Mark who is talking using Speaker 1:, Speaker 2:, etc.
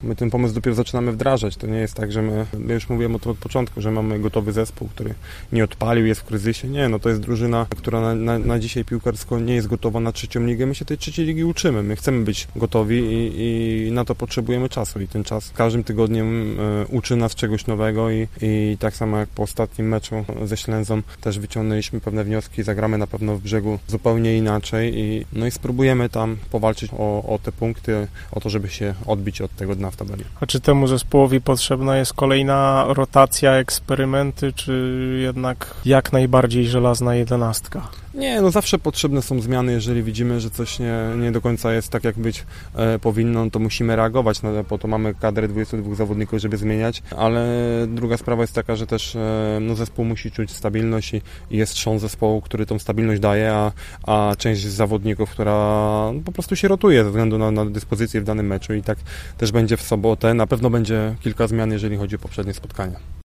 Speaker 1: My ten pomysł dopiero zaczynamy wdrażać. To nie jest tak, że my już mówiłem o tym od początku, że mamy gotowy zespół, który nie odpalił, jest w kryzysie. Nie, no to jest drużyna, która na dzisiaj piłkarsko nie jest gotowa na trzecią ligę. My się tej trzeciej ligi uczymy. My chcemy być gotowi i na to potrzebujemy czasu. I ten czas każdym tygodniem uczy nas czegoś nowego i tak samo jak po ostatnim meczu ze Ślęzą też wyciągnęliśmy pewne wnioski. Zagramy na pewno w Brzegu zupełnie inaczej i spróbujemy tam powalczyć o te punkty, o to, żeby się odbić od tego dna w tabeli.
Speaker 2: A czy temu zespołowi potrzebna jest kolejna rotacja, eksperymenty, czy jednak jak najbardziej żelazna 11?
Speaker 1: Nie, no zawsze potrzebne są zmiany, jeżeli widzimy, że coś nie do końca jest tak, jak być powinno, to musimy reagować, no, po to mamy kadrę 22 zawodników, żeby zmieniać, ale druga sprawa jest taka, że też zespół musi czuć stabilność i jest trzon zespołu, który tą stabilność daje, a część zawodników, która po prostu się rotuje ze względu na dyspozycję w danym meczu i tak też będzie w sobotę. Na pewno będzie kilka zmian, jeżeli chodzi o poprzednie spotkania.